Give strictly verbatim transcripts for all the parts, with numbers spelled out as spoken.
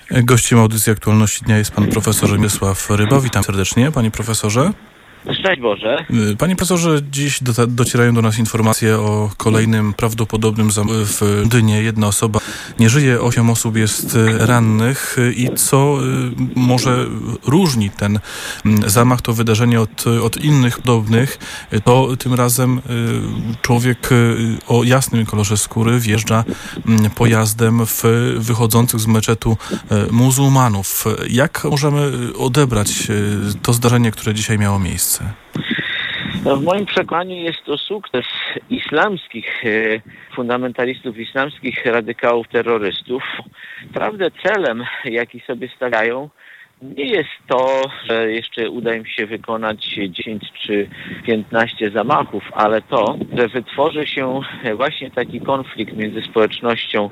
Gościem audycji Aktualności Dnia jest pan profesor Mieczysław Ryba. Witam serdecznie, panie profesorze. Szczęść Boże. Panie profesorze, dziś do, docierają do nas informacje o kolejnym prawdopodobnym zam- w Londynie. Jedna osoba nie żyje, osiem osób jest rannych. I co może różni ten zamach, to wydarzenie od, od innych podobnych, to tym razem człowiek o jasnym kolorze skóry wjeżdża pojazdem w wychodzących z meczetu muzułmanów. Jak możemy odebrać to zdarzenie, które dzisiaj miało miejsce? No, w moim przekonaniu jest to sukces islamskich, e, fundamentalistów islamskich, radykałów, terrorystów. Prawdę celem, jaki sobie stawiają, nie jest to, że jeszcze uda im się wykonać dziesięć czy piętnaście zamachów, ale to, że wytworzy się właśnie taki konflikt między społecznością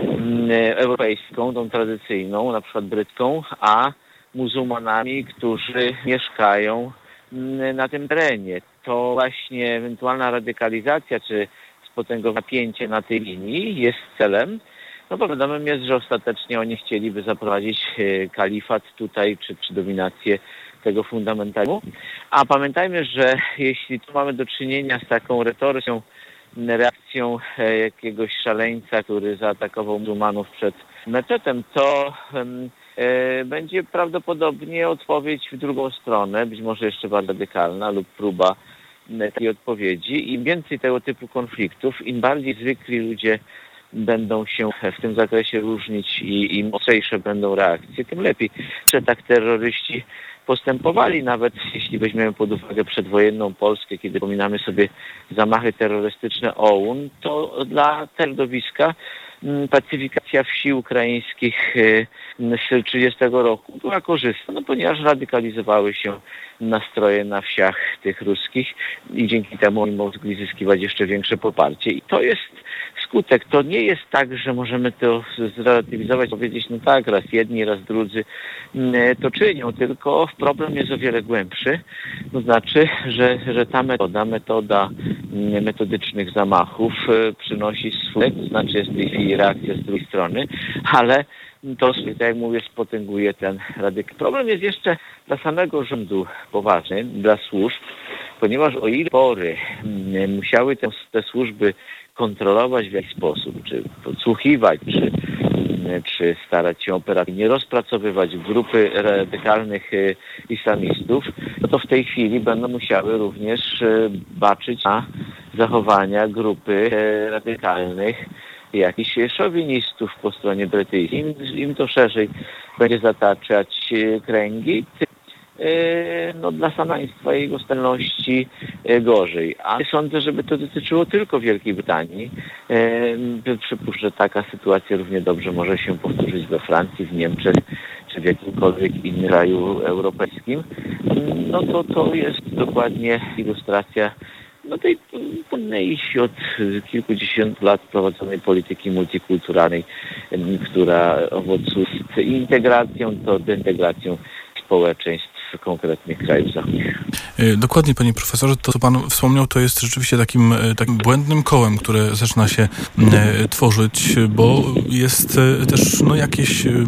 europejską, tą tradycyjną, na przykład brytyjską, a muzułmanami, którzy mieszkają na tym terenie. To właśnie ewentualna radykalizacja czy spotęgowane napięcie na tej linii jest celem. No bo wiadomym jest, że ostatecznie oni chcieliby zaprowadzić kalifat tutaj, czy, czy dominację tego fundamentalizmu. A pamiętajmy, że jeśli tu mamy do czynienia z taką retoryką, reakcją jakiegoś szaleńca, który zaatakował muzułmanów przed meczetem, to um, e, będzie prawdopodobnie odpowiedź w drugą stronę, być może jeszcze bardziej radykalna lub próba takiej odpowiedzi. Im więcej tego typu konfliktów, im bardziej zwykli ludzie będą się w tym zakresie różnić i im ostrzejsze będą reakcje, tym lepiej. Że tak terroryści postępowali, nawet jeśli weźmiemy pod uwagę przedwojenną Polskę, kiedy wspominamy sobie zamachy terrorystyczne O U N, to dla środowiska pacyfikacja wsi ukraińskich z trzydziestego roku była korzystna, no ponieważ radykalizowały się nastroje na wsiach tych ruskich i dzięki temu oni mogli zyskiwać jeszcze większe poparcie. I to jest skutek. To nie jest tak, że możemy to zrelatywizować, powiedzieć, no tak, raz jedni, raz drudzy to czynią, tylko problem jest o wiele głębszy. To znaczy, że, że ta metoda, metoda metodycznych zamachów przynosi swój, to znaczy jest w tej chwili reakcja z drugiej strony, ale to, tak jak mówię, spotęguje ten radykalny. Problem jest jeszcze dla samego rządu poważny, dla służb, ponieważ o ile pory musiały te, te służby kontrolować w jakiś sposób, czy podsłuchiwać, czy, czy starać się operatywnie rozpracowywać grupy radykalnych islamistów, no to w tej chwili będą musiały również baczyć na zachowania grupy radykalnych jakichś szowinistów po stronie brytyjskiej. Im, im to szerzej będzie zataczać kręgi, tym no, dla państwa i jego stabilności gorzej. A sądzę, żeby to dotyczyło tylko Wielkiej Brytanii. Przypuszczę, że taka sytuacja równie dobrze może się powtórzyć we Francji, w Niemczech, czy w jakimkolwiek innym kraju europejskim. No to to jest dokładnie ilustracja no tej płynnej od kilkudziesięciu lat prowadzonej polityki multikulturalnej, która owocuje integracją, to deintegracją społeczeństw konkretnych krajów zachodnich. Dokładnie, panie profesorze, to co pan wspomniał, to jest rzeczywiście takim, takim błędnym kołem, które zaczyna się e, tworzyć, bo jest e, też no, jakieś e,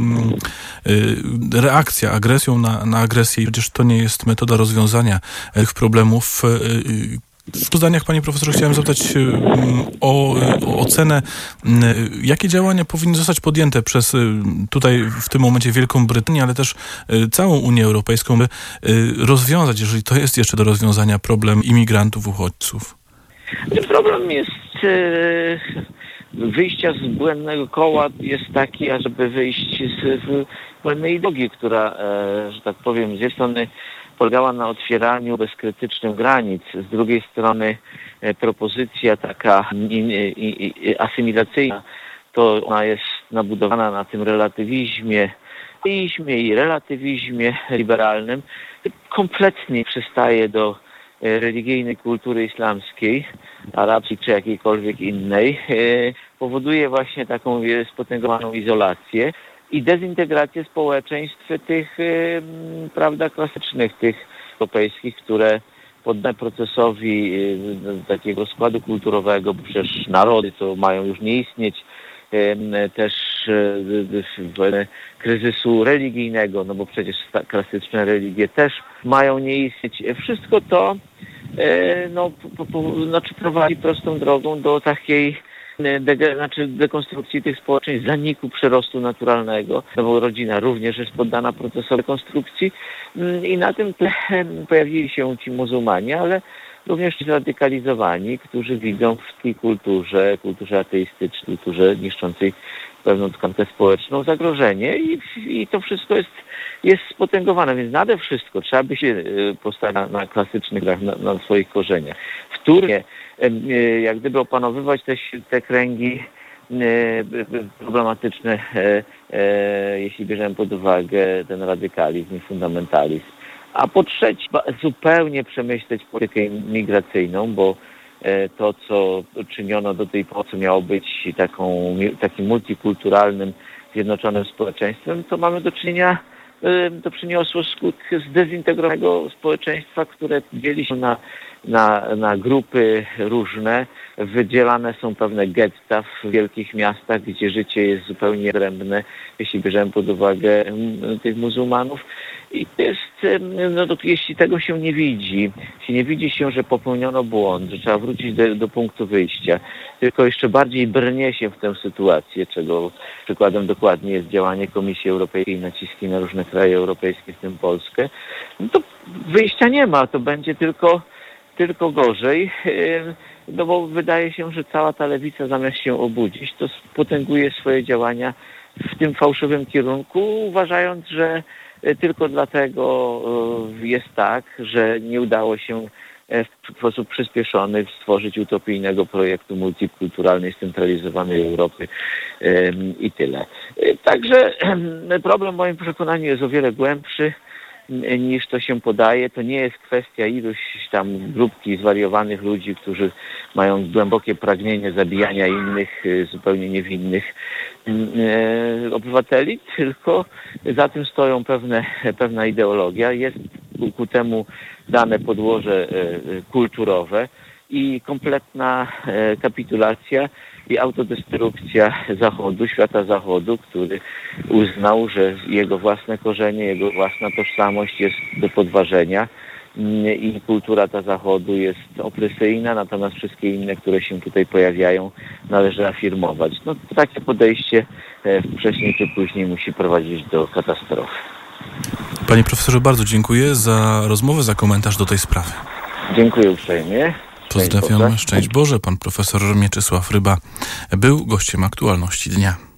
reakcja agresją na, na agresję i przecież to nie jest metoda rozwiązania tych problemów. E, W stu zdaniach, panie profesorze, chciałem zapytać o, o ocenę, jakie działania powinny zostać podjęte przez tutaj w tym momencie Wielką Brytanię, ale też całą Unię Europejską, by rozwiązać, jeżeli to jest jeszcze do rozwiązania, problem imigrantów, uchodźców. Problem jest wyjścia z błędnego koła jest taki, ażeby wyjść z błędnej drogi, która, że tak powiem, z jednej strony polegała na otwieraniu bezkrytycznym granic, z drugiej strony propozycja taka asymilacyjna, to ona jest nabudowana na tym relatywizmie, i relatywizmie liberalnym, kompletnie przystaje do religijnej kultury islamskiej, arabskiej czy jakiejkolwiek innej, powoduje właśnie taką spotęgowaną izolację i dezintegrację społeczeństw tych, prawda, klasycznych, tych europejskich, które poddane procesowi takiego składu kulturowego, bo przecież narody to mają już nie istnieć, też kryzysu religijnego, no bo przecież klasyczne religie też mają nie istnieć. Wszystko to no, po, po, znaczy prowadzi prostą drogą do takiej de, znaczy dekonstrukcji tych społeczeństw, zaniku przyrostu naturalnego, no bo rodzina również jest poddana procesowi rekonstrukcji i na tym tle pojawili się ci muzułmanie, ale również zradykalizowani, którzy widzą w tej kulturze, kulturze ateistycznej, kulturze niszczącej pewną tkankę społeczną zagrożenie i, i to wszystko jest, jest spotęgowane, więc nade wszystko trzeba by się postawić na, na klasycznych grach, na, na swoich korzeniach. Wtórnie, jak gdyby opanowywać te, te kręgi problematyczne, jeśli bierzemy pod uwagę ten radykalizm i fundamentalizm. A po trzecie, zupełnie przemyśleć politykę migracyjną, bo to, co czyniono do tej pory, co miało być taką, takim multikulturalnym, zjednoczonym społeczeństwem, to mamy do czynienia, to przyniosło skutki zdezintegrowanego społeczeństwa, które dzieli się na, na, na grupy różne. Wydzielane są pewne getta w wielkich miastach, gdzie życie jest zupełnie odrębne, jeśli bierzemy pod uwagę tych muzułmanów. I to jest, no to jeśli tego się nie widzi, jeśli nie widzi się, że popełniono błąd, że trzeba wrócić do, do punktu wyjścia, tylko jeszcze bardziej brnie się w tę sytuację, czego przykładem dokładnie jest działanie Komisji Europejskiej i naciski na różne kraje europejskie, w tym Polskę, no to wyjścia nie ma, to będzie tylko, tylko gorzej, no bo wydaje się, że cała ta lewica zamiast się obudzić, to potęguje swoje działania w tym fałszywym kierunku, uważając, że tylko dlatego jest tak, że nie udało się w sposób przyspieszony stworzyć utopijnego projektu multikulturalnej, scentralizowanej Europy i tyle. Także problem w moim przekonaniu jest o wiele głębszy niż to się podaje. To nie jest kwestia iluś tam grupki zwariowanych ludzi, którzy mają głębokie pragnienie zabijania innych, zupełnie niewinnych obywateli, tylko za tym stoją pewne, pewna ideologia. Jest ku, ku temu dane podłoże kulturowe i kompletna kapitulacja i autodestrukcja Zachodu, świata Zachodu, który uznał, że jego własne korzenie, jego własna tożsamość jest do podważenia i kultura ta Zachodu jest opresyjna, natomiast wszystkie inne, które się tutaj pojawiają, należy afirmować. No, takie podejście wcześniej czy później musi prowadzić do katastrofy. Panie profesorze, bardzo dziękuję za rozmowę, za komentarz do tej sprawy. Dziękuję uprzejmie. Pozdrawiam, szczęść Boże. Pan profesor Mieczysław Ryba był gościem Aktualności Dnia.